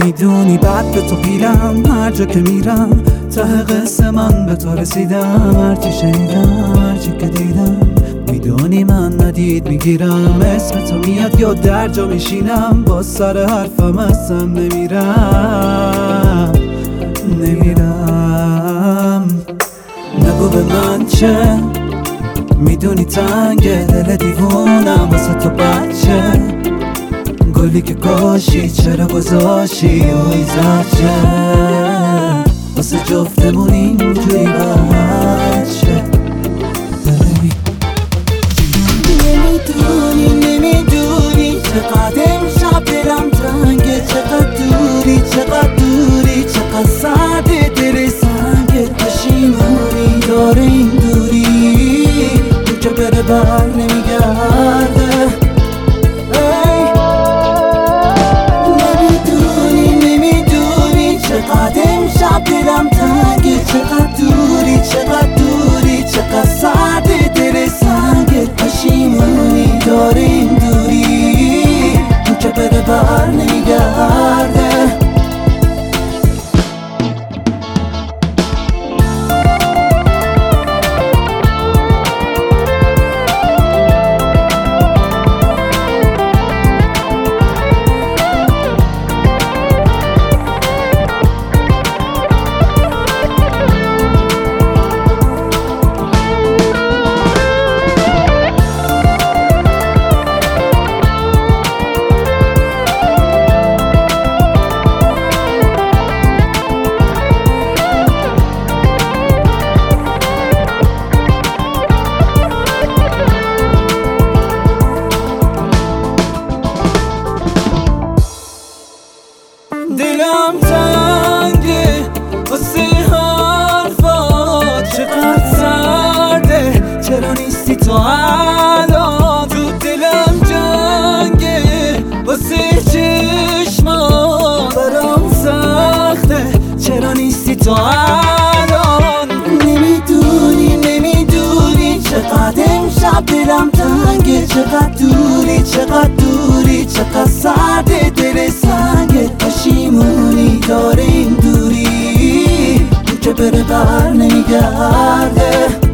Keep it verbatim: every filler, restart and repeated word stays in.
میدونی بعد به تو پیرم، هر جا که میرم ته قصه من به تو رسیدم. هرچی شنیدم هرچی که دیدم میدونی من ندید میگیرم. اسم تو میاد یا در جا میشینم، با سر حرفم اصلا نمیرم نمیرم. نگو به من چه میدونی تنگ دل دیوونم واسه تو بچه. گلی که کاشی چرا گذاشی اوی زرچه، واسه جفتمون اینجوری بچه. نمیدونی نمیدونی چقدر امشب دلم تنگه، چقدر دوری چقدر دوری، چقدر سرده دل سنگه. پشیمونی داره این دوری، اون که بره بر نمیگرده. چقدر امشب دلم تنگه، چقدر دوری چقدر دوری، چقدر سرده دل سنگه. پشیمونی داره این دوری، اون که بره بر نمیگرده. دلم تنگه واسه حرفات، چقدر سرده چرا نیستی تو الان. تو دلم جنگه واسه چشمات، برام سخته چرا نیستی تو الان. نمیدونی نمیدونی چقدر امشب دلم تنگه، چقدر دوری چقدر دوری، چقدر سرده دل سنگه. پشیمونی داره این دوری، اون که بره بر نمیگرده.